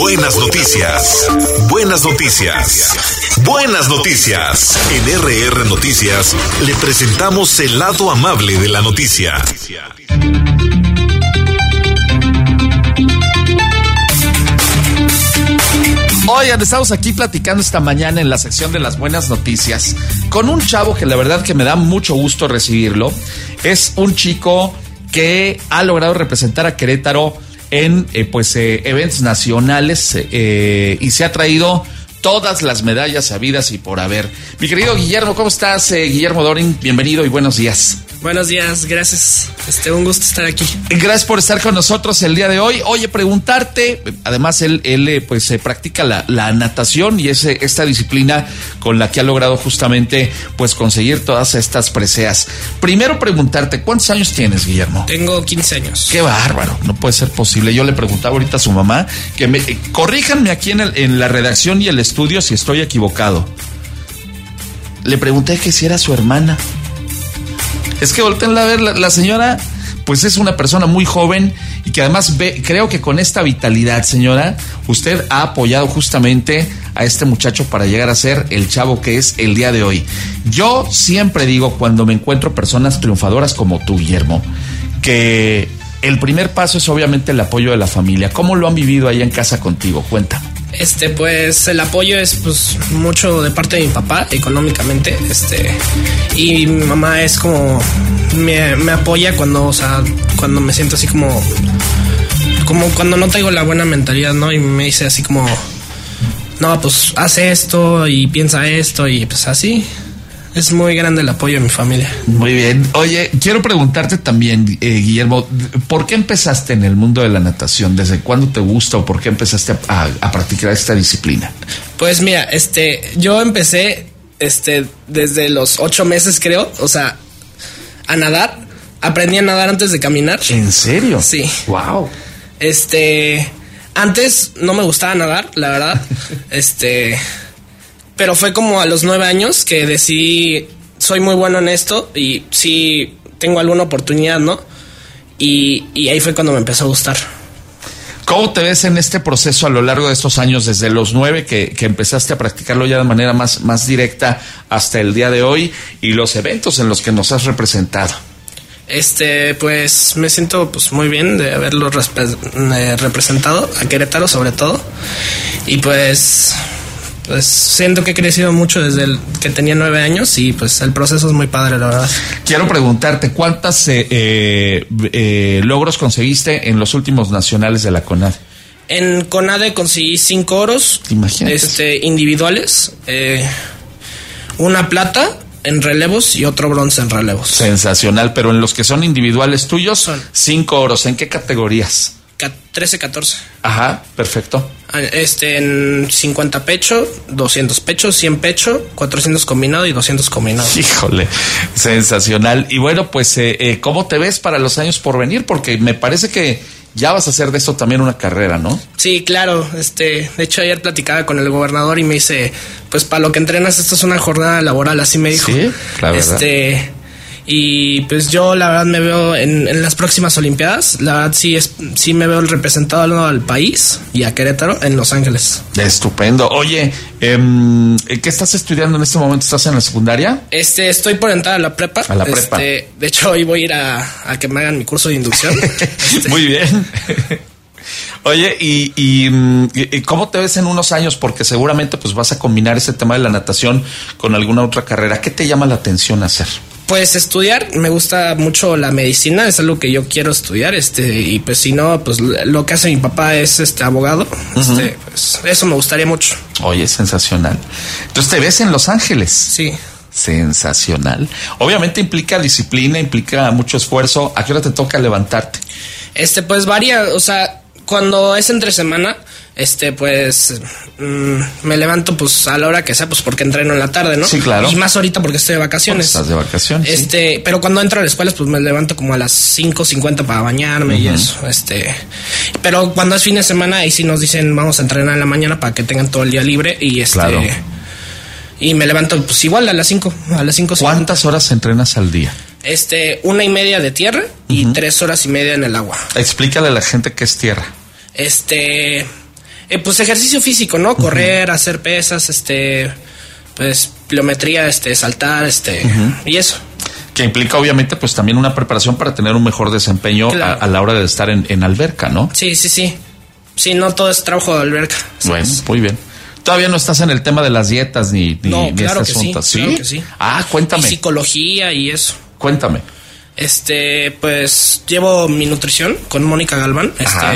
Buenas noticias. Buenas noticias. Buenas noticias. En RR Noticias le presentamos el lado amable de la noticia. Oigan, estamos aquí platicando esta mañana en la sección de las buenas noticias con un chavo que la verdad que me da mucho gusto recibirlo. Es un chico que ha logrado representar a Querétaro en eventos nacionales y se ha traído todas las medallas habidas y por haber. Mi querido Guillermo, ¿cómo estás? Guillermo Dorin, bienvenido y buenos días. Buenos días, gracias. Un gusto estar aquí. Gracias por estar con nosotros el día de hoy. Oye, preguntarte, además él practica la natación y es esta disciplina con la que ha logrado justamente conseguir todas estas preseas. Primero preguntarte, ¿cuántos años tienes, Guillermo? Tengo 15 años. Qué bárbaro, no puede ser posible. Yo le preguntaba ahorita a su mamá que corríjanme aquí en la redacción y el estudio si estoy equivocado. Le pregunté que si era su hermana. Es que voltéenla a ver, la señora pues es una persona muy joven y que además creo que con esta vitalidad, señora, usted ha apoyado justamente a este muchacho para llegar a ser el chavo que es el día de hoy. Yo siempre digo, cuando me encuentro personas triunfadoras como tú, Guillermo, que el primer paso es obviamente el apoyo de la familia. ¿Cómo lo han vivido ahí en casa contigo? Cuéntame. Pues el apoyo es mucho de parte de mi papá económicamente, y mi mamá es como me apoya cuando me siento así como cuando no tengo la buena mentalidad, ¿no? Y me dice así como, no, pues haz esto y piensa esto y pues así. Es muy grande el apoyo de mi familia. Muy bien. Oye, quiero preguntarte también, Guillermo, ¿por qué empezaste en el mundo de la natación? ¿Desde cuándo te gusta o por qué empezaste a practicar esta disciplina? Pues mira, yo empecé desde los 8 meses, creo, a nadar. Aprendí a nadar antes de caminar. ¿En serio? Sí. Wow. Antes no me gustaba nadar, la verdad. Pero fue como a los 9 años que decidí, soy muy bueno en esto y sí tengo alguna oportunidad, ¿no? Y ahí fue cuando me empezó a gustar. ¿Cómo te ves en este proceso a lo largo de estos años, desde los 9 que empezaste a practicarlo ya de manera más directa hasta el día de hoy y los eventos en los que nos has representado? Pues me siento muy bien de haberlo representado a Querétaro sobre todo y pues siento que he crecido mucho desde que tenía 9 años y pues el proceso es muy padre, la verdad. Quiero preguntarte, ¿cuántas logros conseguiste en los últimos nacionales de la CONADE? En CONADE conseguí 5 oros. Imagínate. Individuales, una plata en relevos y otro bronce en relevos. Sensacional, pero en los que son individuales tuyos, son 5 oros. ¿En qué categorías? 13, 14. Ajá, perfecto. En 50 pecho, 200 pecho, 100 pecho, 400 combinado y 200 combinado. Híjole, sensacional. Y bueno, pues, ¿cómo te ves para los años por venir? Porque me parece que ya vas a hacer de esto también una carrera, ¿no? Sí, claro. De hecho, ayer platicaba con el gobernador y me dice, pues, para lo que entrenas, esto es una jornada laboral, así me dijo. Sí, la verdad. Y pues yo la verdad me veo en las próximas Olimpiadas. La verdad sí me veo representado al país y a Querétaro en Los Ángeles. Estupendo. Oye, ¿qué estás estudiando en este momento? ¿Estás en la secundaria? Estoy por entrar a la prepa. A la prepa. De hecho, hoy voy a ir a que me hagan mi curso de inducción. Muy bien. Oye, ¿y cómo te ves en unos años? Porque seguramente pues vas a combinar ese tema de la natación con alguna otra carrera. ¿Qué te llama la atención hacer? Pues estudiar, me gusta mucho la medicina, es algo que yo quiero estudiar, y pues si no, pues lo que hace mi papá es abogado, pues eso me gustaría mucho. Oye, sensacional. Entonces, ¿te ves en Los Ángeles? Sí. Sensacional. Obviamente implica disciplina, implica mucho esfuerzo. ¿A qué hora te toca levantarte? Pues varía, cuando es entre semana, me levanto pues a la hora que sea, pues porque entreno en la tarde, ¿no? Sí, claro. Y más ahorita porque estoy de vacaciones. Estás de vacaciones. Sí. Pero cuando entro a la escuela, pues me levanto como a las 5:50 para bañarme y eso. Pero cuando es fin de semana, ahí sí nos dicen vamos a entrenar en la mañana para que tengan todo el día libre y Claro. Y me levanto pues igual a las 5. ¿Cuántas horas entrenas al día? 1:30 de tierra y 3 horas y media en el agua. Explícale a la gente qué es tierra. Pues ejercicio físico, ¿no? Correr, hacer pesas, pues pliometría, saltar, y eso. Que implica obviamente pues también una preparación para tener un mejor desempeño claro. a la hora de estar en alberca, ¿no? Sí. Sí, no todo es trabajo de alberca. ¿Sabes? Bueno, muy bien. Todavía no estás en el tema de las dietas ni claro este asunto. Sí, claro que sí. Cuéntame. Y psicología y eso. Cuéntame. Pues llevo mi nutrición con Mónica Galván.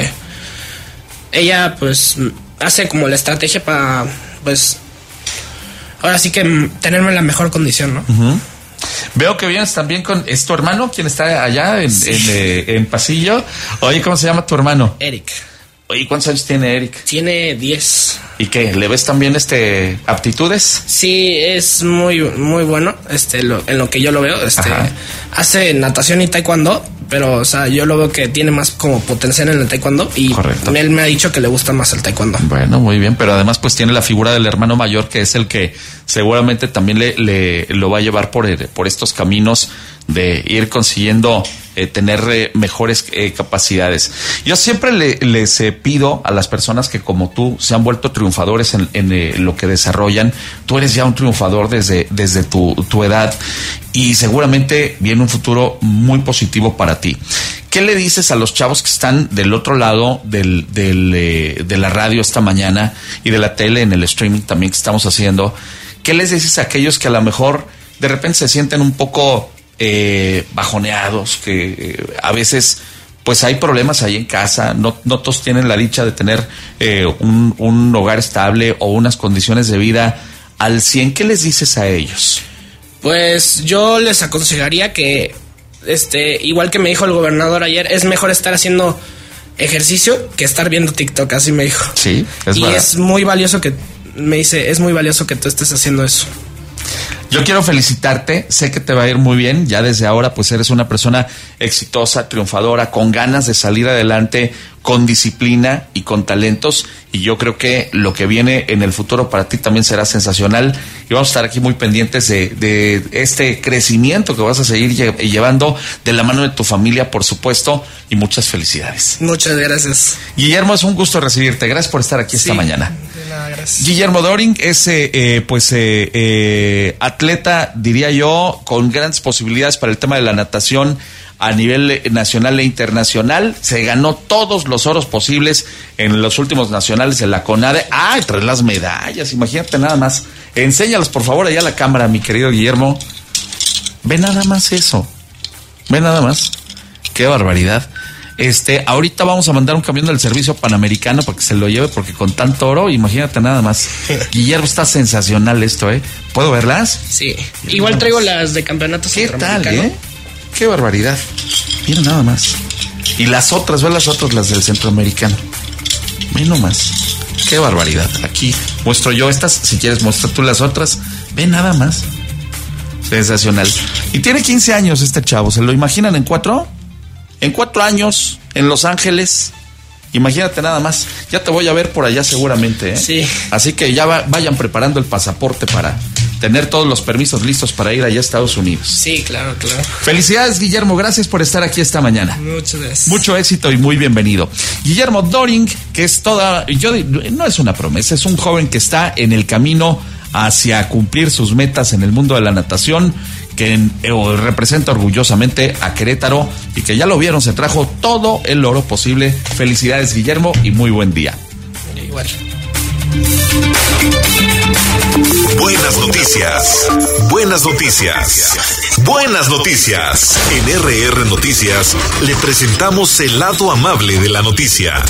Ella pues hace como la estrategia para pues ahora sí que tenerme en la mejor condición, ¿no? Uh-huh. Veo que vienes también con... ¿Es tu hermano quien está allá en Pasillo? Oye, ¿cómo se llama tu hermano? Eric. Oye, ¿cuántos años tiene Eric? Tiene 10. ¿Y qué? ¿Le ves también aptitudes? Sí, es muy bueno, en lo que yo lo veo, hace natación y taekwondo, pero o sea, yo lo veo que tiene más como potencial en el taekwondo y correcto. Él me ha dicho que le gusta más el taekwondo. Bueno, muy bien, pero además pues tiene la figura del hermano mayor, que es el que seguramente también le lo va a llevar por estos caminos de ir consiguiendo tener mejores capacidades. Yo siempre les pido a las personas que como tú se han vuelto triunfadores en lo que desarrollan. Tú eres ya un triunfador desde tu edad y seguramente viene un futuro muy positivo para ti. ¿Qué le dices a los chavos que están del otro lado de la radio esta mañana y de la tele en el streaming también que estamos haciendo? ¿Qué les dices a aquellos que a lo mejor de repente se sienten un poco bajoneados, que a veces pues hay problemas ahí en casa, no todos tienen la dicha de tener un hogar estable o unas condiciones de vida al 100? ¿Qué les dices a ellos? Pues yo les aconsejaría que igual que me dijo el gobernador ayer, es mejor estar haciendo ejercicio que estar viendo TikTok, así me dijo. Sí, es verdad. Y es muy valioso que tú estés haciendo eso. Yo quiero felicitarte, sé que te va a ir muy bien, ya desde ahora pues eres una persona exitosa, triunfadora, con ganas de salir adelante, con disciplina y con talentos, y yo creo que lo que viene en el futuro para ti también será sensacional, y vamos a estar aquí muy pendientes de este crecimiento que vas a seguir llevando de la mano de tu familia, por supuesto, y muchas felicidades. Muchas gracias. Guillermo, es un gusto recibirte, gracias por estar aquí esta mañana. De nada, gracias. Guillermo Doring es atleta, diría yo, con grandes posibilidades para el tema de la natación a nivel nacional e internacional. Se ganó todos los oros posibles en los últimos nacionales de la CONADE. Trae las medallas, imagínate nada más. Enséñalos por favor allá a la cámara, mi querido Guillermo. Ve nada más eso. Ve nada más. Qué barbaridad. Ahorita vamos a mandar un camión del servicio panamericano para que se lo lleve, porque con tanto oro, imagínate nada más. Guillermo, está sensacional esto, ¿Puedo verlas? Sí. Igual traigo las de campeonato centroamericano. ¿Qué tal, Qué barbaridad. Mira nada más. Y las otras, las del centroamericano. Ve nomás. Qué barbaridad. Aquí muestro yo estas, si quieres muestra tú las otras. Ve nada más. Sensacional. Y tiene 15 años este chavo, ¿se lo imaginan en 4? En 4 años, en Los Ángeles. Imagínate nada más. Ya te voy a ver por allá seguramente, Sí. Así que ya vayan preparando el pasaporte para tener todos los permisos listos para ir allá a Estados Unidos. Sí, claro. Felicidades, Guillermo. Gracias por estar aquí esta mañana. Muchas gracias. Mucho éxito y muy bienvenido. Guillermo Doring, que es no es una promesa, es un joven que está en el camino hacia cumplir sus metas en el mundo de la natación, que representa orgullosamente a Querétaro y que ya lo vieron, se trajo todo el oro posible. Felicidades, Guillermo, y muy buen día. Igual. Buenas noticias. Buenas noticias. Buenas noticias. En RR Noticias le presentamos el lado amable de la noticia.